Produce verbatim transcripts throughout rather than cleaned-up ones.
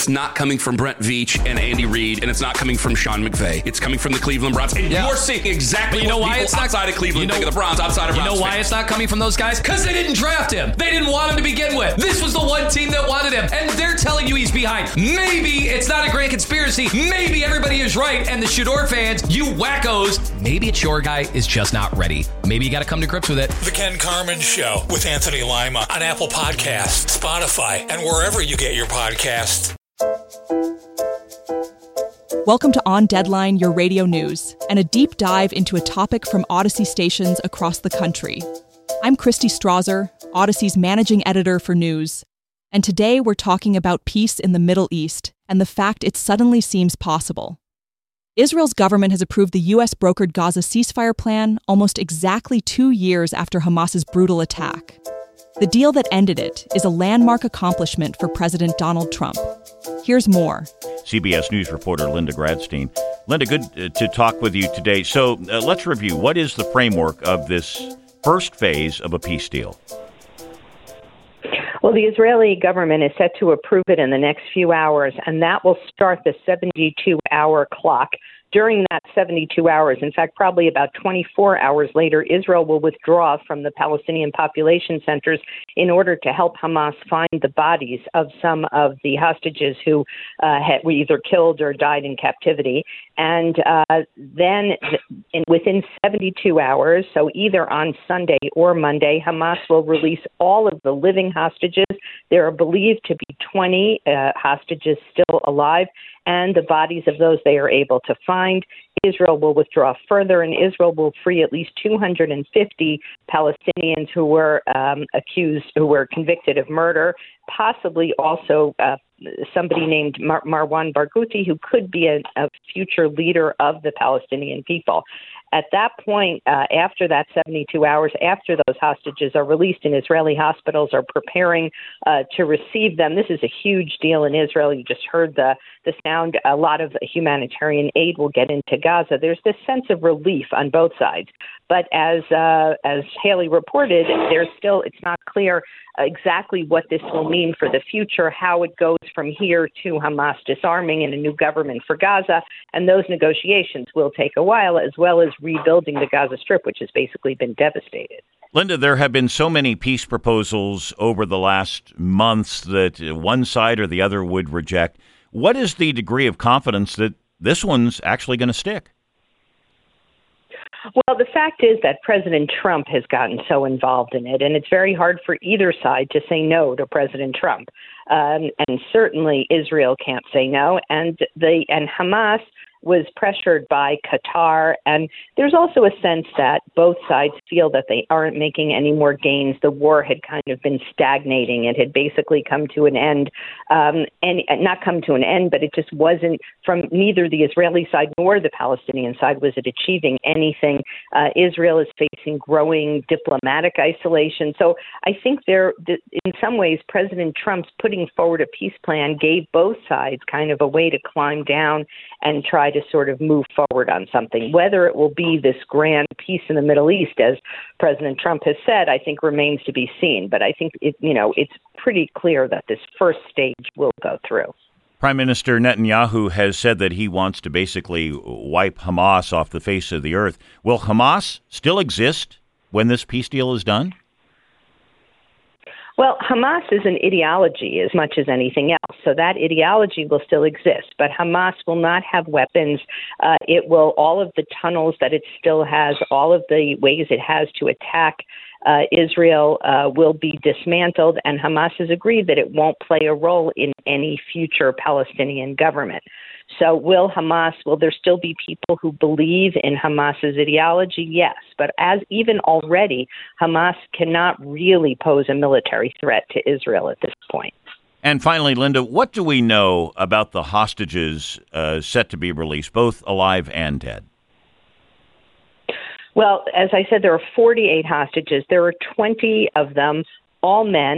it's not coming from Brent Veach and Andy Reid, and it's not coming from Sean McVay. It's coming from the Cleveland Browns. And yeah. you're seeing exactly but you know what why people it's not, outside of Cleveland you know, think of the Browns, outside of You Browns know why fans. it's not coming from those guys? Because they didn't draft him. They didn't want him to begin with. This was the one team that wanted him, and they're telling you he's behind. Maybe it's not a grand conspiracy. Maybe everybody is right, and the Shador fans, you wackos, maybe it's your guy is just not ready. Maybe you got to come to grips with it. The Ken Carman Show with Anthony Lima on Apple Podcasts, Spotify, and wherever you get your podcasts. Welcome to On Deadline, your radio news, and a deep dive into a topic from Odyssey stations across the country. I'm Christy Strasser, Odyssey's managing editor for news, and today we're talking about peace in the Middle East and the fact it suddenly seems possible. Israel's government has approved the U S brokered Gaza ceasefire plan almost exactly two years after Hamas's brutal attack. The deal that ended it is a landmark accomplishment for President Donald Trump. Here's more. C B S News reporter Linda Gradstein. Linda, good uh, to talk with you today. So uh, let's review. What is the framework of this first phase of a peace deal? Well, the Israeli government is set to approve it in the next few hours, and that will start the seventy-two hour clock. During that seventy-two hours, in fact, probably about twenty-four hours later, Israel will withdraw from the Palestinian population centers in order to help Hamas find the bodies of some of the hostages who uh, had, were either killed or died in captivity. And uh, then in, within seventy-two hours, so either on Sunday or Monday, Hamas will release all of the living hostages. There are believed to be twenty uh, hostages still alive, and the bodies of those they are able to find. Israel will withdraw further, and Israel will free at least two hundred fifty Palestinians who were um, accused, who were convicted of murder, possibly also uh, somebody named Mar- Marwan Barghouti, who could be a, a future leader of the Palestinian people. At that point, uh, after that seventy-two hours, after those hostages are released and Israeli hospitals are preparing uh, to receive them, this is a huge deal in Israel. You just heard the, the sound. A lot of humanitarian aid will get into Gaza. There's this sense of relief on both sides. But as uh, as Haley reported, there's still, it's not clear exactly what this will mean for the future, how it goes from here to Hamas disarming and a new government for Gaza. And those negotiations will take a while, as well as rebuilding the Gaza Strip, which has basically been devastated. Linda, there have been so many peace proposals over the last months that one side or the other would reject. What is the degree of confidence that this one's actually going to stick? Well, the fact is that President Trump has gotten so involved in it, and it's very hard for either side to say no to President Trump. Um, and certainly Israel can't say no. And the and Hamas was pressured by Qatar. And there's also a sense that both sides feel that they aren't making any more gains. The war had kind of been stagnating. It had basically come to an end, um, and not come to an end, but it just wasn't, from neither the Israeli side nor the Palestinian side was it achieving anything. Uh, Israel is facing growing diplomatic isolation. So I think there, in some ways, President Trump's putting forward a peace plan gave both sides kind of a way to climb down and try to sort of move forward on something. Whether it will be this grand peace in the Middle East, as President Trump has said, I think remains to be seen. But I think it, you know, it's pretty clear that this first stage will go through. Prime Minister Netanyahu has said that he wants to basically wipe Hamas off the face of the earth. Will Hamas still exist when this peace deal is done? Well, Hamas is an ideology as much as anything else, so that ideology will still exist, but Hamas will not have weapons. Uh, it will, all of the tunnels that it still has, all of the ways it has to attack uh, Israel uh, will be dismantled, and Hamas has agreed that it won't play a role in any future Palestinian government. So will Hamas, will there still be people who believe in Hamas's ideology? Yes. But as even already, Hamas cannot really pose a military threat to Israel at this point. And finally, Linda, what do we know about the hostages uh, set to be released, both alive and dead? Well, as I said, there are forty-eight hostages. There are twenty of them, all men.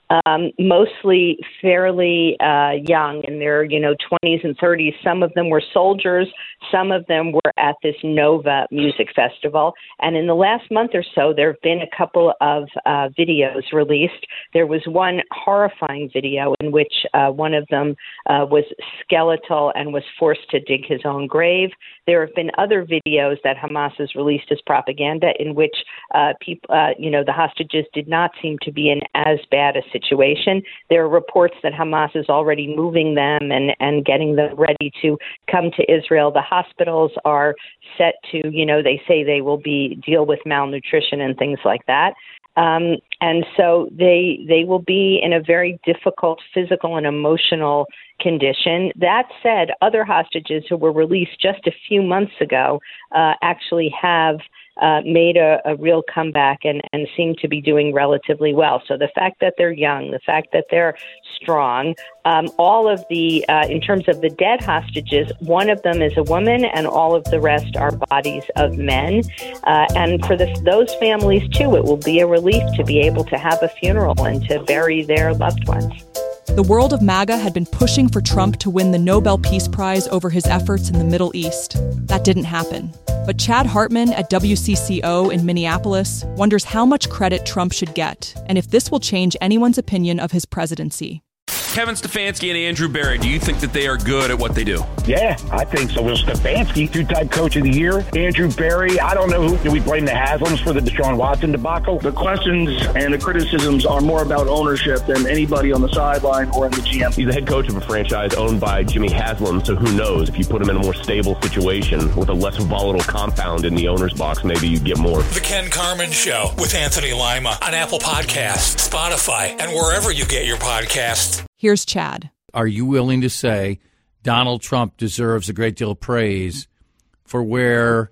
um, mostly fairly uh, young in their, you know, twenties and thirties. Some of them were soldiers. Some of them were at this Nova music festival. And in the last month or so, there have been a couple of uh, videos released. There was one horrifying video in which uh, one of them uh, was skeletal and was forced to dig his own grave. There have been other videos that Hamas has released as propaganda in which uh, people, uh, you know, the hostages did not seem to be in as bad a situation. There are reports that Hamas is already moving them and, and getting them ready to come to Israel. The hospitals are set to, you know, they say they will be deal with malnutrition and things like that. Um, and so they they will be in a very difficult physical and emotional condition. That said, other hostages who were released just a few months ago uh, actually have uh, made a, a real comeback and, and seem to be doing relatively well. So the fact that they're young, the fact that they're strong, um, all of the, uh, in terms of the dead hostages, one of them is a woman and all of the rest are bodies of men. Uh, and for the, those families, too, it will be a relief to be able to have a funeral and to bury their loved ones. The world of MAGA had been pushing for Trump to win the Nobel Peace Prize over his efforts in the Middle East. That didn't happen. But Chad Hartman at W C C O in Minneapolis wonders how much credit Trump should get and if this will change anyone's opinion of his presidency. Kevin Stefanski and Andrew Berry, do you think that they are good at what they do? Yeah, I think so. Will Stefanski, two-time coach of the year. Andrew Berry, I don't know who. Do we blame the Haslams for the Deshaun Watson debacle? The questions and the criticisms are more about ownership than anybody on the sideline or in the G M. He's the head coach of a franchise owned by Jimmy Haslam, so who knows? If you put him in a more stable situation with a less volatile compound in the owner's box, maybe you get more. The Ken Carman Show with Anthony Lima on Apple Podcasts, Spotify, and wherever you get your podcasts. Here's Chad. Are you willing to say Donald Trump deserves a great deal of praise for where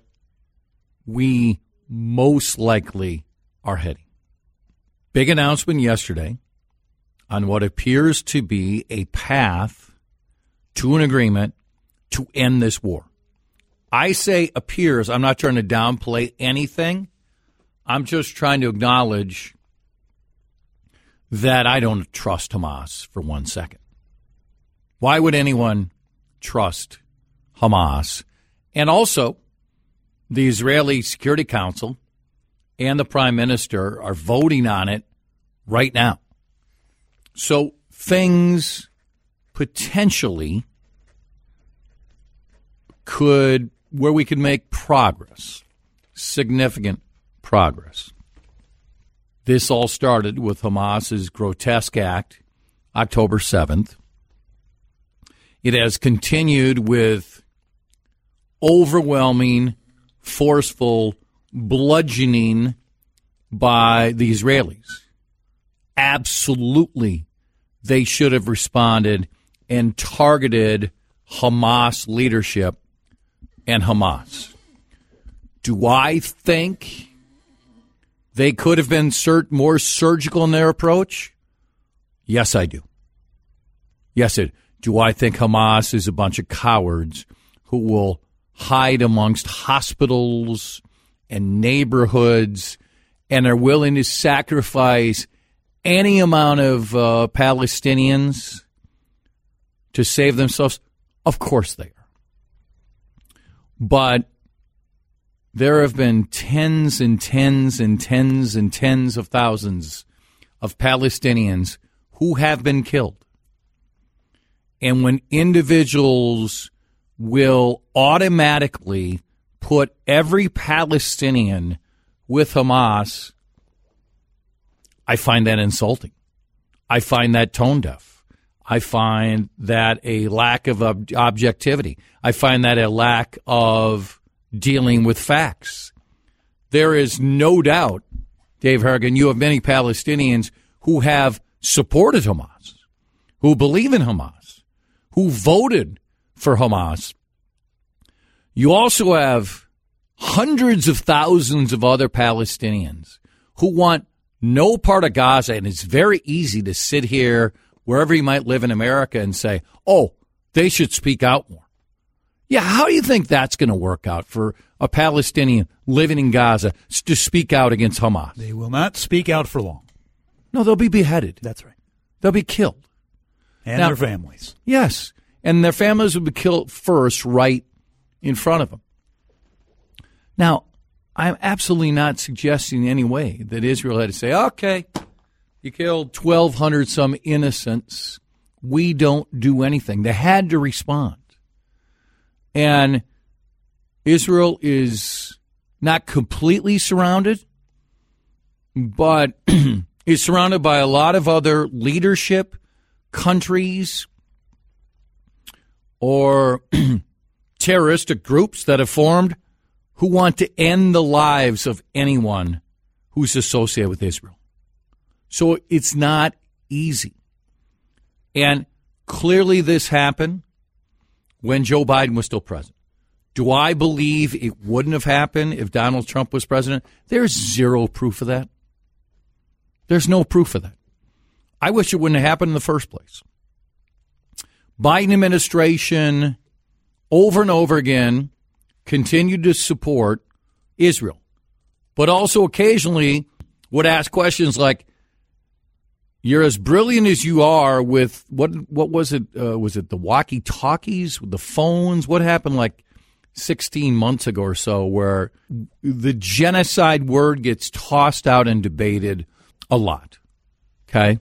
we most likely are heading? Big announcement yesterday on what appears to be a path to an agreement to end this war. I say appears. I'm not trying to downplay anything. I'm just trying to acknowledge that I don't trust Hamas for one second. Why would anyone trust Hamas? And also, the Israeli Security Council and the Prime Minister are voting on it right now. So things potentially could, where we could make progress, significant progress. This all started with Hamas's grotesque act, October seventh. It has continued with overwhelming, forceful bludgeoning by the Israelis. Absolutely, they should have responded and targeted Hamas leadership and Hamas. Do I think they could have been sur- more surgical in their approach? Yes, I do. Yes, it. Do I think Hamas is a bunch of cowards who will hide amongst hospitals and neighborhoods and are willing to sacrifice any amount of uh, Palestinians to save themselves? Of course they are. But there have been tens and tens and tens and tens of thousands of Palestinians who have been killed. And when individuals will automatically put every Palestinian with Hamas, I find that insulting. I find that tone deaf. I find that a lack of ob- objectivity. I find that a lack of dealing with facts. There is no doubt, Dave Hargan, you have many Palestinians who have supported Hamas, who believe in Hamas, who voted for Hamas. You also have hundreds of thousands of other Palestinians who want no part of Gaza, and it's very easy to sit here, wherever you might live in America, and say, oh, they should speak out more. Yeah, how do you think that's going to work out for a Palestinian living in Gaza to speak out against Hamas? They will not speak out for long. No, they'll be beheaded. That's right. They'll be killed. And now, their families. Yes. And their families will be killed first right in front of them. Now, I'm absolutely not suggesting in any way that Israel had to say, okay, you killed twelve hundred some innocents. We don't do anything. They had to respond. And Israel is not completely surrounded, but is surrounded by a lot of other leadership, countries, or terroristic groups that have formed who want to end the lives of anyone who's associated with Israel. So it's not easy. And clearly this happened when Joe Biden was still president. Do I believe it wouldn't have happened if Donald Trump was president? There's zero proof of that. There's no proof of that. I wish it wouldn't have happened in the first place. Biden administration, over and over again, continued to support Israel, but also occasionally would ask questions like, you're as brilliant as you are with, what What was it? Uh, was it the walkie-talkies, the phones? What happened like sixteen months ago or so where the genocide word gets tossed out and debated a lot, okay?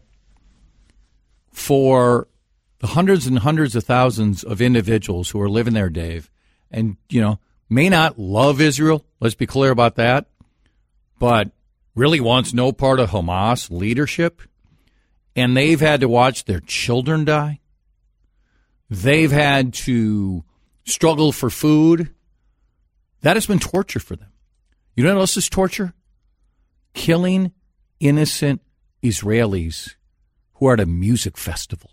For the hundreds and hundreds of thousands of individuals who are living there, Dave, and, you know, may not love Israel, let's be clear about that, but really wants no part of Hamas leadership, and they've had to watch their children die. They've had to struggle for food. That has been torture for them. You know what else is torture? Killing innocent Israelis who are at a music festival.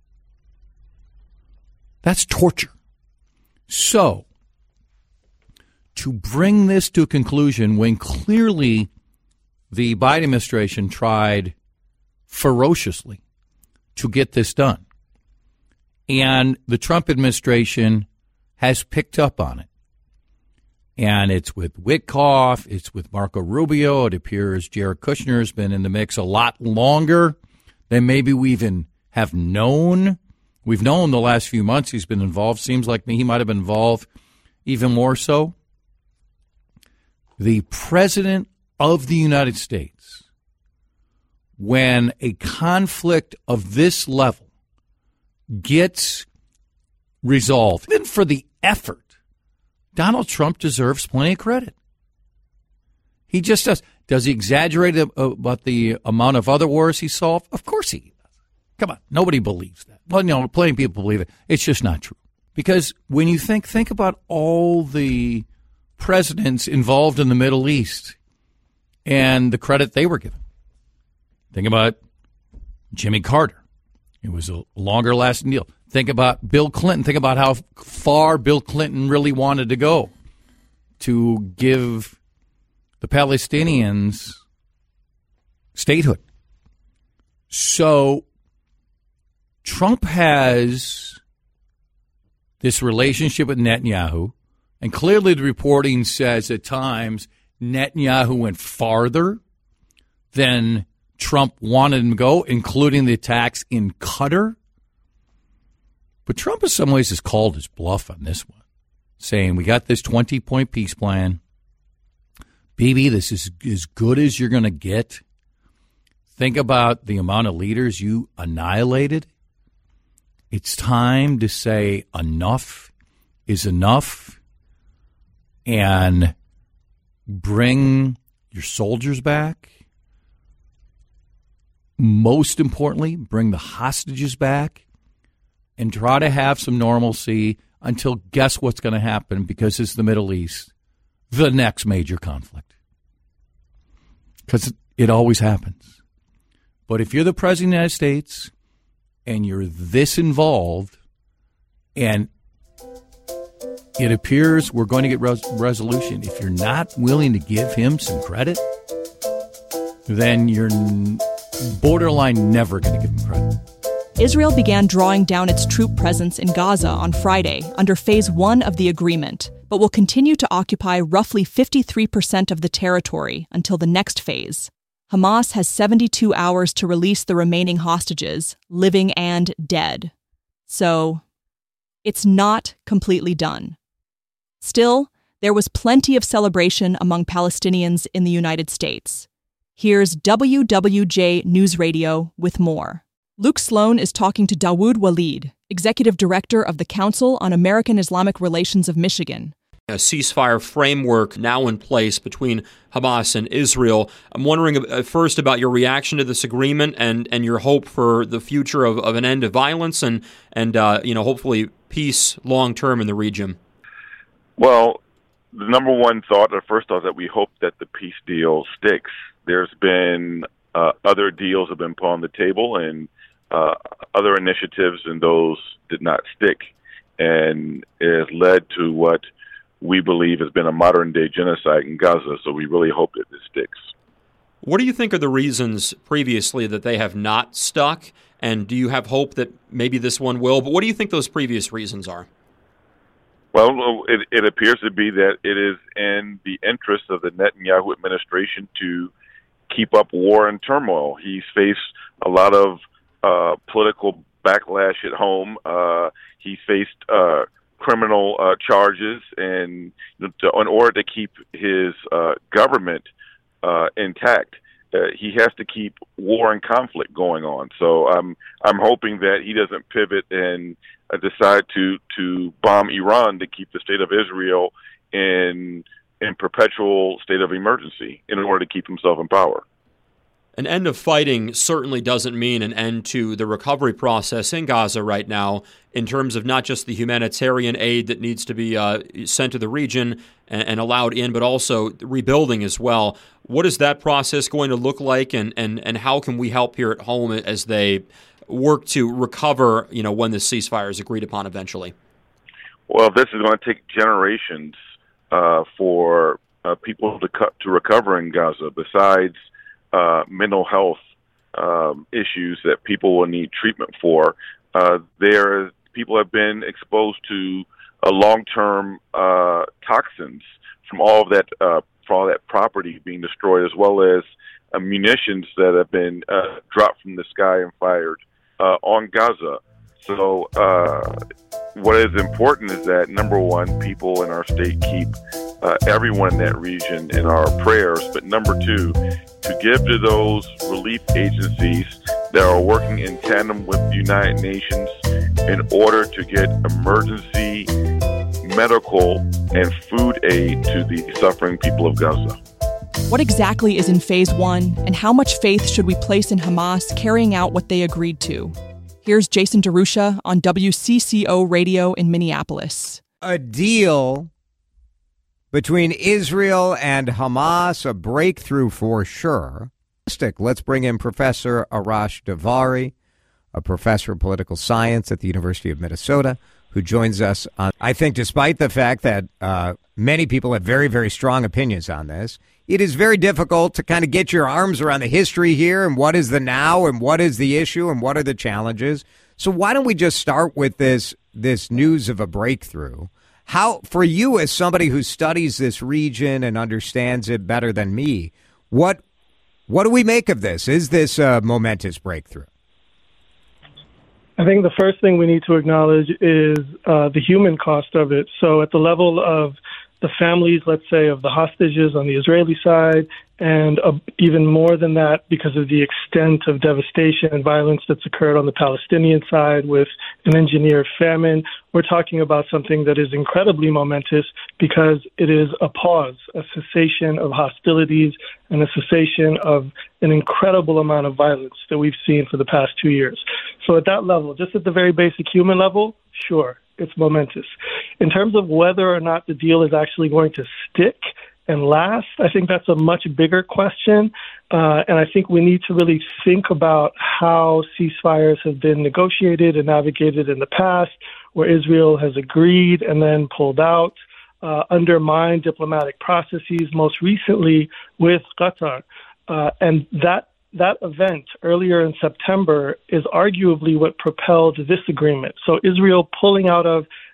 That's torture. So, to bring this to a conclusion when clearly the Biden administration tried ferociously to get this done, and the Trump administration has picked up on it. And it's with Witkoff, it's with Marco Rubio. It appears Jared Kushner has been in the mix a lot longer than maybe we even have known. We've known the last few months he's been involved. Seems like he might have been involved even more so. The President of the United States, when a conflict of this level gets resolved, even for the effort, Donald Trump deserves plenty of credit. He just does. Does he exaggerate about the amount of other wars he solved? Of course he does. Come on, nobody believes that. Well, no, plenty of people believe it. It's just not true. Because when you think, think about all the presidents involved in the Middle East and the credit they were given. Think about Jimmy Carter. It was a longer lasting deal. Think about Bill Clinton. Think about how far Bill Clinton really wanted to go to give the Palestinians statehood. So Trump has this relationship with Netanyahu, and clearly the reporting says at times Netanyahu went farther than Trump wanted him to go, including the attacks in Qatar. But Trump in some ways has called his bluff on this one, saying we got this twenty-point peace plan. Bibi, this is as good as you're going to get. Think about the amount of leaders you annihilated. It's time to say enough is enough and bring your soldiers back. Most importantly, bring the hostages back and try to have some normalcy until guess what's going to happen, because it's the Middle East, the next major conflict. Because it always happens. But if you're the President of the United States and you're this involved and it appears we're going to get res- resolution, if you're not willing to give him some credit, then you're borderline never going to give him credit. Israel began drawing down its troop presence in Gaza on Friday under phase one of the agreement, but will continue to occupy roughly fifty-three percent of the territory until the next phase. Hamas has seventy-two hours to release the remaining hostages, living and dead. So, it's not completely done. Still, there was plenty of celebration among Palestinians in the United States. Here's W W J News Radio with more. Luke Sloan is talking to Dawood Walid, Executive Director of the Council on American Islamic Relations of Michigan. A ceasefire framework now in place between Hamas and Israel. I'm wondering uh, first about your reaction to this agreement and, and your hope for the future of, of an end to violence and, and uh, you know, hopefully peace long-term in the region. Well, the number one thought, or first thought, is that we hope that the peace deal sticks. There's been uh, other deals have been put on the table and uh, other initiatives, and those did not stick. And it has led to what we believe has been a modern-day genocide in Gaza, so we really hope that this sticks. What do you think are the reasons previously that they have not stuck, and do you have hope that maybe this one will? But what do you think those previous reasons are? Well, it, it appears to be that it is in the interest of the Netanyahu administration to keep up war and turmoil. He's faced a lot of uh, political backlash at home. Uh, he's faced uh, criminal uh, charges, and to, in order to keep his uh, government uh, intact, uh, he has to keep war and conflict going on. So I'm I'm hoping that he doesn't pivot and uh, decide to to bomb Iran to keep the state of Israel in in perpetual state of emergency in order to keep himself in power. An end of fighting certainly doesn't mean an end to the recovery process in Gaza right now, in terms of not just the humanitarian aid that needs to be uh, sent to the region and, and allowed in, but also rebuilding as well. What is that process going to look like, and, and, and how can we help here at home as they work to recover, you know, when the ceasefire is agreed upon eventually? Well, this is going to take generations uh, for uh, people to, cut, to recover in Gaza, besides Uh, mental health um, issues that people will need treatment for. Uh, there, people have been exposed to uh, long-term uh, toxins from all of that, uh, from all that property being destroyed, as well as uh, munitions that have been uh, dropped from the sky and fired uh, on Gaza. So, uh, what is important is that, number one, people in our state keep uh, everyone in that region in our prayers, but number two, to give to those relief agencies that are working in tandem with the United Nations in order to get emergency medical and food aid to the suffering people of Gaza. What exactly is in phase one, and how much faith should we place in Hamas carrying out what they agreed to? Here's Jason DeRusha on W C C O Radio in Minneapolis. A deal between Israel and Hamas, a breakthrough for sure. Let's bring in Professor Arash Davari, a professor of political science at the University of Minnesota, who joins us on, I think, despite the fact that uh, many people have very, very strong opinions on this, it is very difficult to kind of get your arms around the history here and what is the now and what is the issue and what are the challenges. So why don't we just start with this this news of a breakthrough? How, for you as somebody who studies this region and understands it better than me, what what do we make of this? Is this a momentous breakthrough? I think the first thing we need to acknowledge is uh, the human cost of it. So at the level of the families, let's say, of the hostages on the Israeli side, and uh, even more than that because of the extent of devastation and violence that's occurred on the Palestinian side with an engineered famine, we're talking about something that is incredibly momentous because it is a pause, a cessation of hostilities, and a cessation of an incredible amount of violence that we've seen for the past two years. So at that level, just at the very basic human level, sure, it's momentous. In terms of whether or not the deal is actually going to stick and last, I think that's a much bigger question. Uh, and I think we need to really think about how ceasefires have been negotiated and navigated in the past, where Israel has agreed and then pulled out, uh, undermined diplomatic processes, most recently with Qatar. Uh, and that That event earlier in September is arguably what propelled this agreement. So Israel pulling out of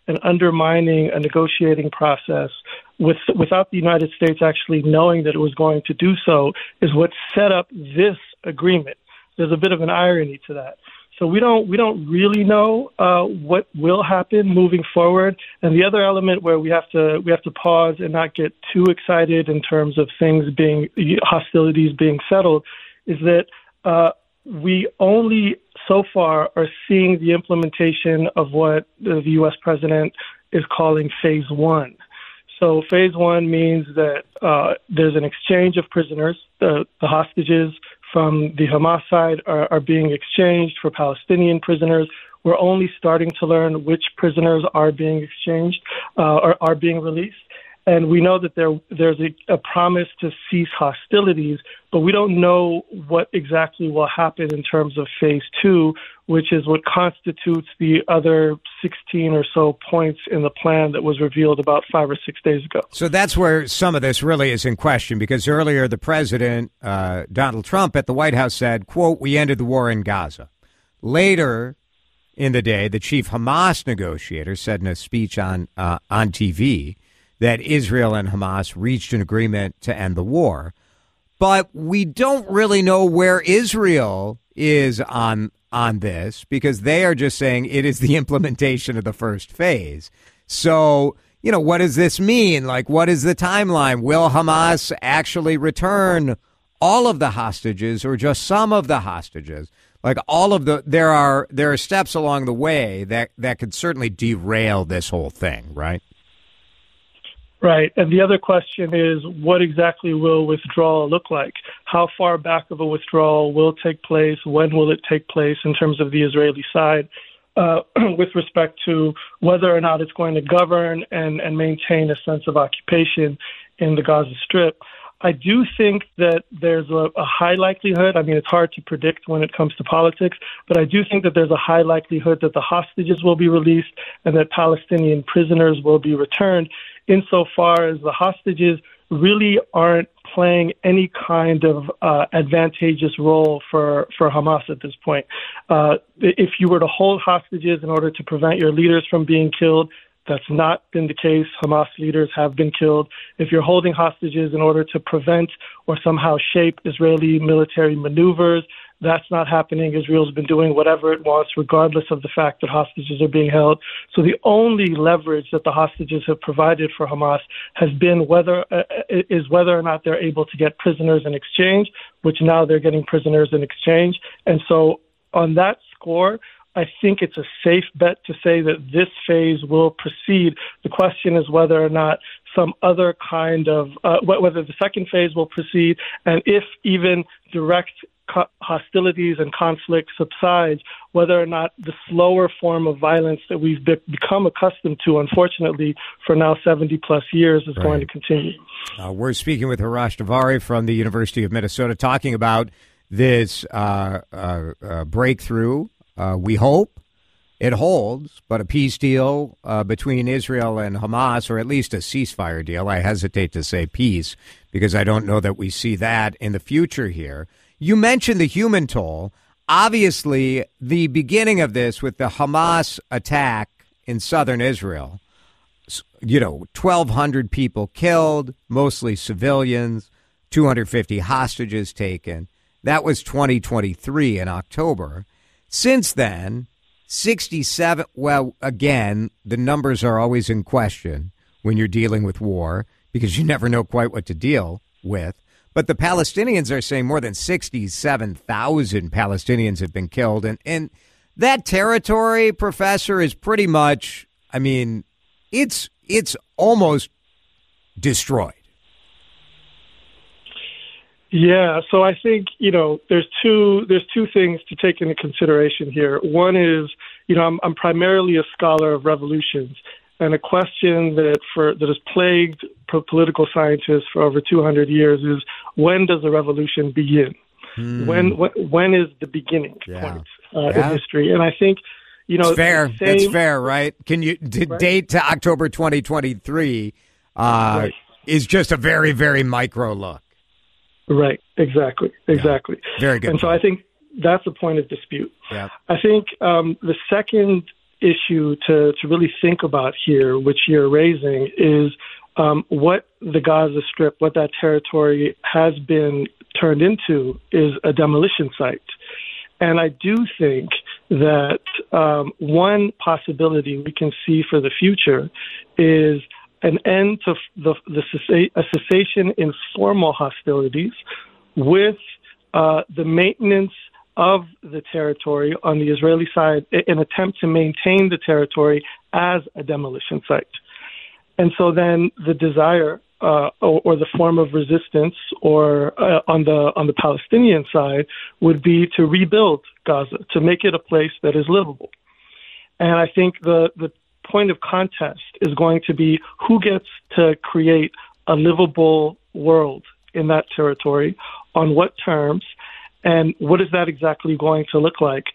and undermining a negotiating process with, without the United States actually knowing that it was going to do so is what set up this agreement. There's a bit of an irony to that. So we don't we don't really know uh, what will happen moving forward. And the other element where we have to we have to pause and not get too excited in terms of things being hostilities being settled is that uh, we only so far are seeing the implementation of what the U S president is calling phase one. So phase one means that uh, there's an exchange of prisoners, the, the hostages from the Hamas side are, are being exchanged for Palestinian prisoners. We're only starting to learn which prisoners are being exchanged uh, or are being released. And we know that there there's a, a promise to cease hostilities, but we don't know what exactly will happen in terms of phase two, which is what constitutes the other sixteen or so points in the plan that was revealed about five or six days ago. So that's where some of this really is in question, because earlier the president, uh, Donald Trump, at the White House said, quote, "We ended the war in Gaza." Later in the day, the chief Hamas negotiator said in a speech on uh, on T V that Israel and Hamas reached an agreement to end the war. But we don't really know where Israel is on on this, because they are just saying it is the implementation of the first phase. So, you know, what does this mean? Like, what is the timeline? Will Hamas actually return all of the hostages or just some of the hostages? Like all of the there are there are steps along the way that, that could certainly derail this whole thing, right? Right. And the other question is, what exactly will withdrawal look like? How far back of a withdrawal will take place? When will it take place in terms of the Israeli side uh, with respect to whether or not it's going to govern and, and maintain a sense of occupation in the Gaza Strip? I do think that there's a, a high likelihood. I mean, it's hard to predict when it comes to politics, but I do think that there's a high likelihood that the hostages will be released and that Palestinian prisoners will be returned, insofar as the hostages really aren't playing any kind of uh, advantageous role for, for Hamas at this point. Uh, if you were to hold hostages in order to prevent your leaders from being killed, that's not been the case. Hamas leaders have been killed. If you're holding hostages in order to prevent or somehow shape Israeli military maneuvers, that's not happening. Israel's been doing whatever it wants, regardless of the fact that hostages are being held. So the only leverage that the hostages have provided for Hamas has been whether uh, is whether or not they're able to get prisoners in exchange, which now they're getting prisoners in exchange. And so on that score, I think it's a safe bet to say that this phase will proceed. The question is whether or not some other kind of, uh, whether the second phase will proceed, and if even direct co- hostilities and conflict subsides, whether or not the slower form of violence that we've be- become accustomed to, unfortunately, for now seventy plus years is right. going to continue. Uh, we're speaking with Harash Davari from the University of Minnesota, talking about this uh, uh, uh, breakthrough. Uh, we hope it holds, but a peace deal uh, between Israel and Hamas, or at least a ceasefire deal. I hesitate to say peace because I don't know that we see that in the future here. You mentioned the human toll. Obviously, the beginning of this with the Hamas attack in southern Israel, you know, twelve hundred people killed, mostly civilians, two hundred fifty hostages taken. That was twenty twenty-three in October. Since then, sixty-seven, well, again, the numbers are always in question when you're dealing with war because you never know quite what to deal with. But the Palestinians are saying more than sixty-seven thousand Palestinians have been killed. And, and that territory, Professor, is pretty much, I mean, it's it's almost destroyed. Yeah, so I think, you know, there's two there's two things to take into consideration here. One is, you know, I'm, I'm primarily a scholar of revolutions, and a question that for that has plagued political scientists for over two hundred years is, when does a revolution begin? Hmm. When, when when is the beginning yeah. point uh, yeah. in history? And I think, you know, it's fair. Same, That's fair, right? Can you d- right? date to October twenty twenty-three uh, right. is just a very, very micro look. Right, exactly, exactly. Yeah. Very good. And so I think that's a point of dispute. Yeah. I think um, the second issue to, to really think about here, which you're raising, is um, what the Gaza Strip, what that territory has been turned into is a demolition site. And I do think that um, one possibility we can see for the future is an end to the, the a cessation in formal hostilities with uh, the maintenance of the territory on the Israeli side, an attempt to maintain the territory as a demolition site. And so then the desire uh, or, or the form of resistance or uh, on the on the Palestinian side would be to rebuild Gaza, to make it a place that is livable. And I think the, the point of contest is going to be who gets to create a livable world in that territory, on what terms, and what is that exactly going to look like?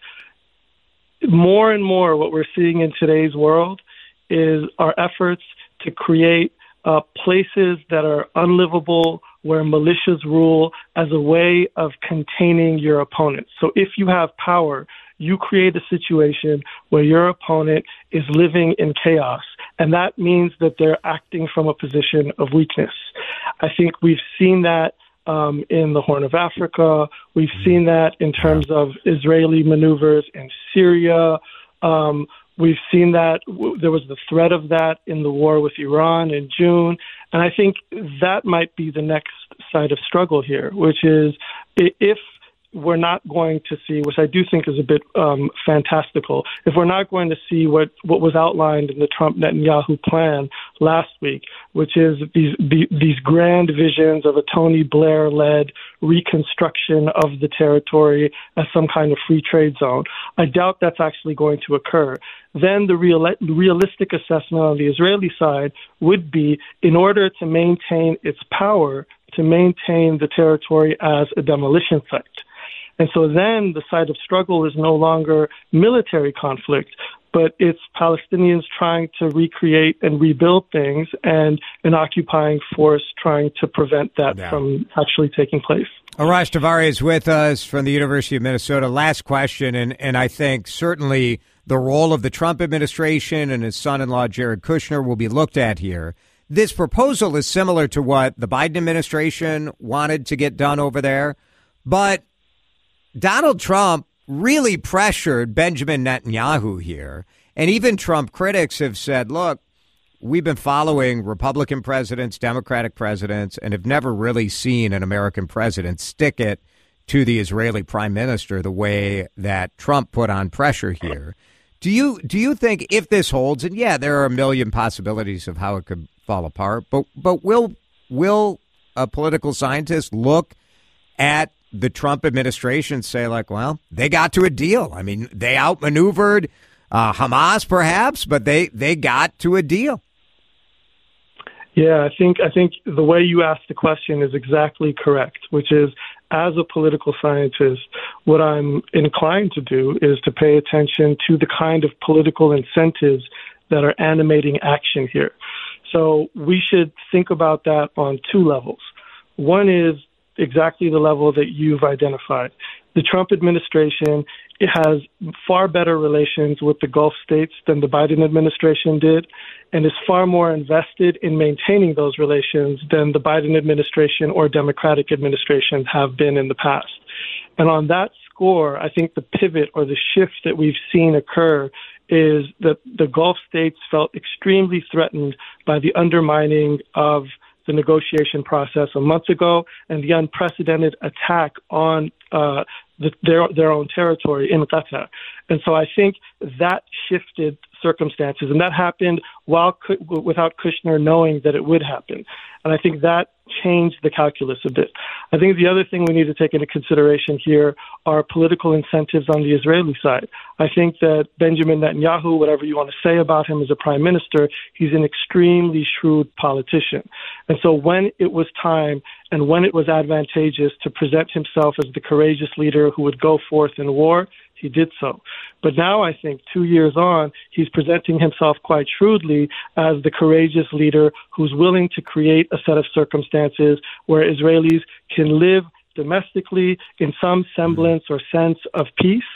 More and more what we're seeing in today's world is our efforts to create uh, places that are unlivable, where militias rule as a way of containing your opponent. So if you have power, you create a situation where your opponent is living in chaos, and that means that they're acting from a position of weakness. I think we've seen that um, in the Horn of Africa. We've seen that in terms of Israeli maneuvers in Syria. Um, we've seen that w- there was the threat of that in the war with Iran in June. And I think that might be the next side of struggle here, which is if we're not going to see, which I do think is a bit um, fantastical, if we're not going to see what, what was outlined in the Trump-Netanyahu plan last week, which is these the, these grand visions of a Tony Blair-led reconstruction of the territory as some kind of free trade zone, I doubt that's actually going to occur. Then the real, realistic assessment on the Israeli side would be, in order to maintain its power, to maintain the territory as a demolition site. And so then the side of struggle is no longer military conflict, but it's Palestinians trying to recreate and rebuild things and an occupying force trying to prevent that yeah. from actually taking place. Arash Davari is with us from the University of Minnesota. Last question, and, and I think certainly the role of the Trump administration and his son-in-law Jared Kushner will be looked at here. This proposal is similar to what the Biden administration wanted to get done over there, but Donald Trump really pressured Benjamin Netanyahu here. And even Trump critics have said, look, we've been following Republican presidents, Democratic presidents, and have never really seen an American president stick it to the Israeli prime minister the way that Trump put on pressure here. Do you do you think if this holds, and yeah, there are a million possibilities of how it could fall apart, but but will will a political scientist look at the Trump administration say, like, well, they got to a deal? I mean, they outmaneuvered uh, Hamas, perhaps, but they, they got to a deal. Yeah, I think I think the way you asked the question is exactly correct, which is, as a political scientist, what I'm inclined to do is to pay attention to the kind of political incentives that are animating action here. So we should think about that on two levels. One is exactly the level that you've identified. The Trump administration has far better relations with the Gulf states than the Biden administration did, and is far more invested in maintaining those relations than the Biden administration or Democratic administrations have been in the past. And on that score, I think the pivot or the shift that we've seen occur is that the Gulf states felt extremely threatened by the undermining of the negotiation process a month ago and the unprecedented attack on uh, the, their their own territory in Qatar. And so I think that shifted circumstances, and that happened while without Kushner knowing that it would happen. And I think that changed the calculus a bit. I think the other thing we need to take into consideration here are political incentives on the Israeli side. I think that Benjamin Netanyahu, whatever you want to say about him as a prime minister, he's an extremely shrewd politician. And so when it was time and when it was advantageous to present himself as the courageous leader who would go forth in war, he did so. But now I think two years on, he's presenting himself quite shrewdly as the courageous leader who's willing to create a set of circumstances where Israelis can live domestically in some semblance or sense of peace,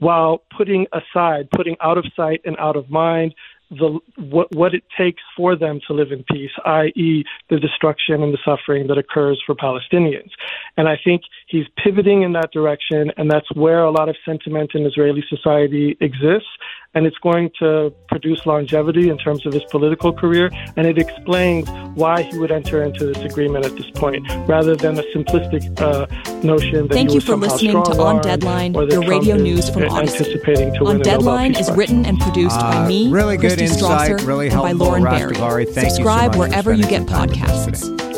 while putting aside, putting out of sight and out of mind the what, what it takes for them to live in peace, that is the destruction and the suffering that occurs for Palestinians. And I think he's pivoting in that direction, and that's where a lot of sentiment in Israeli society exists, and it's going to produce longevity in terms of his political career, and it explains why he would enter into this agreement at this point, rather than a simplistic uh, notion that Thank he you was for somehow listening to On Deadline, or that your Trump radio is news from Odyssey. anticipating to win On a Nobel Deadline Peace is Prize. written and produced Uh, by me, really good Christy insight, Strasser, really and by helpful, Lauren Arash Barry. Davari. Thank you so Subscribe much for wherever you spending get some time with us podcasts. today.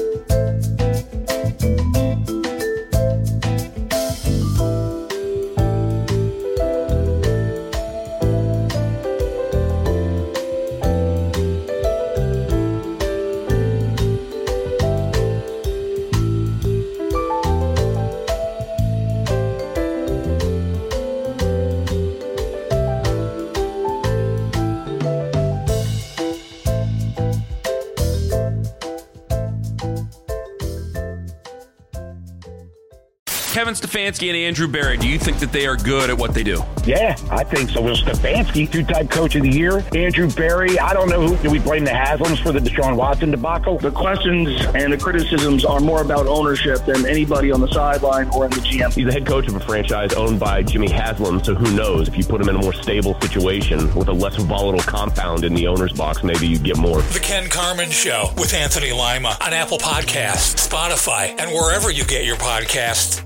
Kevin Stefanski and Andrew Barry, do you think that they are good at what they do? Yeah, I think so. Will Stefanski, two-time coach of the year. Andrew Barry, I don't know who. Do we blame the Haslams for the Deshaun Watson debacle? The questions and the criticisms are more about ownership than anybody on the sideline or in the G M. He's the head coach of a franchise owned by Jimmy Haslam, so who knows? If you put him in a more stable situation with a less volatile compound in the owner's box, maybe you get more. The Ken Carman Show with Anthony Lima on Apple Podcasts, Spotify, and wherever you get your podcasts.